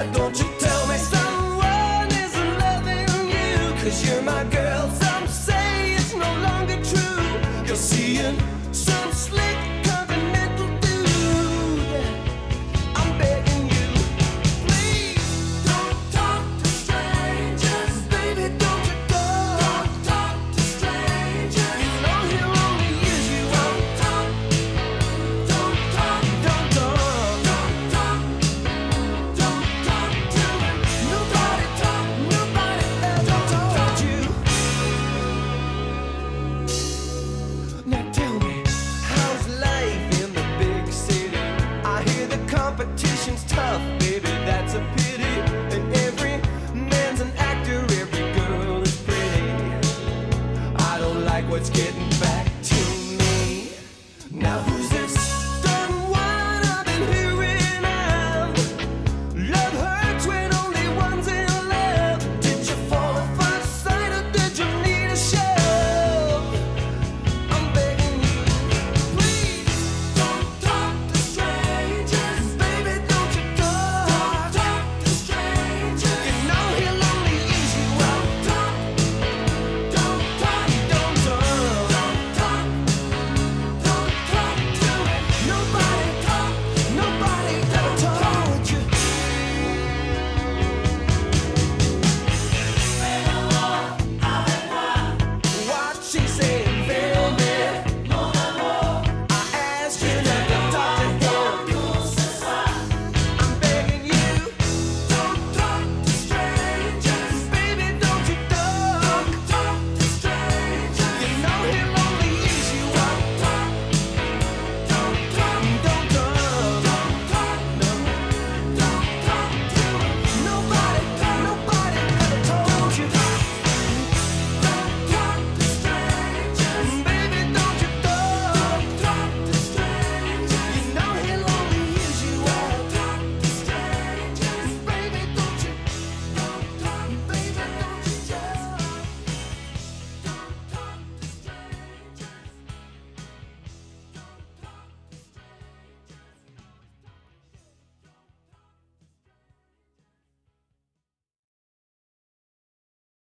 Don't you tell me someone isn't loving you, 'cause you're my girl. Some say it's no longer true. You're seeing some slick continental dude. I'm begging you, please don't talk to strangers. Baby, don't you go. Don't talk to strangers. You know he'll only use you. Don't talk. Don't talk. Don't talk. Don't talk. Don't talk to him. Nobody talk. Nobody ever told you. Now tell me, how's life in the big city? I hear the competition's tough, baby, that's a pity. And every man's an actor, every girl is pretty. I don't like what's getting